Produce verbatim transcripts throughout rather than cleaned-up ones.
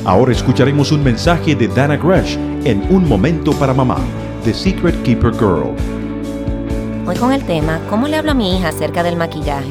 Ahora escucharemos un mensaje de Dana Gresh en Un Momento para Mamá, The Secret Keeper Girl. Hoy con el tema, ¿cómo le hablo a mi hija acerca del maquillaje?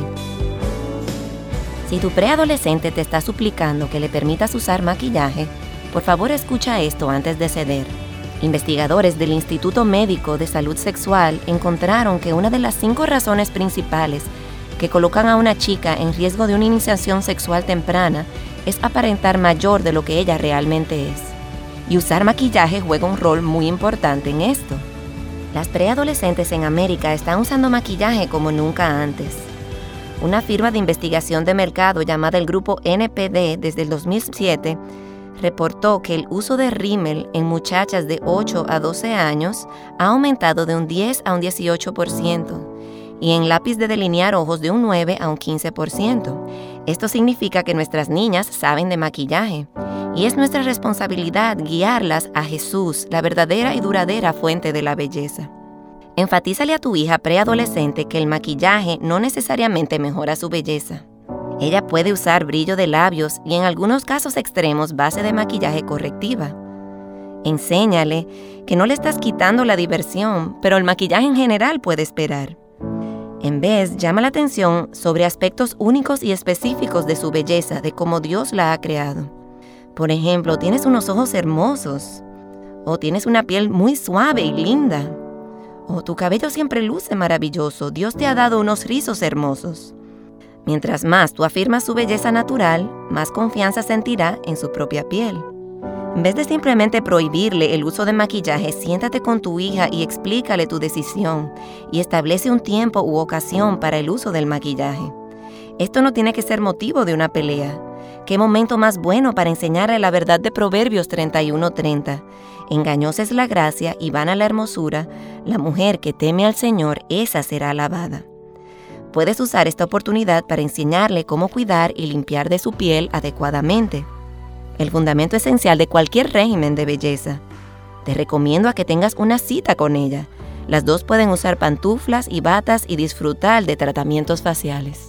Si tu preadolescente te está suplicando que le permitas usar maquillaje, por favor escucha esto antes de ceder. Investigadores del Instituto Médico de Salud Sexual encontraron que una de las cinco razones principales que colocan a una chica en riesgo de una iniciación sexual temprana es aparentar mayor de lo que ella realmente es. Y usar maquillaje juega un rol muy importante en esto. Las preadolescentes en América están usando maquillaje como nunca antes. Una firma de investigación de mercado llamada el Grupo N P D desde el dos mil siete reportó que el uso de rímel en muchachas de ocho a doce años ha aumentado de un diez a un dieciocho por ciento y en lápiz de delinear ojos de un nueve a un quince por ciento. Esto significa que nuestras niñas saben de maquillaje y es nuestra responsabilidad guiarlas a Jesús, la verdadera y duradera fuente de la belleza. Enfatízale a tu hija preadolescente que el maquillaje no necesariamente mejora su belleza. Ella puede usar brillo de labios y en algunos casos extremos base de maquillaje correctiva. Enséñale que no le estás quitando la diversión, pero el maquillaje en general puede esperar. En vez, llama la atención sobre aspectos únicos y específicos de su belleza, de cómo Dios la ha creado. Por ejemplo, tienes unos ojos hermosos, o tienes una piel muy suave y linda, o tu cabello siempre luce maravilloso, Dios te ha dado unos rizos hermosos. Mientras más tú afirmas su belleza natural, más confianza sentirá en su propia piel. En vez de simplemente prohibirle el uso de maquillaje, siéntate con tu hija y explícale tu decisión y establece un tiempo u ocasión para el uso del maquillaje. Esto no tiene que ser motivo de una pelea. ¿Qué momento más bueno para enseñarle la verdad de Proverbios treinta y uno treinta? Engañosa es la gracia y vana la hermosura. La mujer que teme al Señor, esa será alabada. Puedes usar esta oportunidad para enseñarle cómo cuidar y limpiar de su piel adecuadamente. El fundamento esencial de cualquier régimen de belleza. Te recomiendo a que tengas una cita con ella. Las dos pueden usar pantuflas y batas y disfrutar de tratamientos faciales.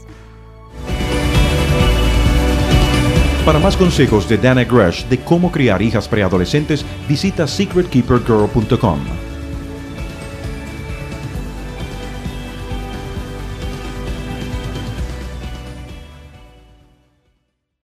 Para más consejos de Dana Gresh de cómo criar hijas preadolescentes, visita secret keeper girl punto com.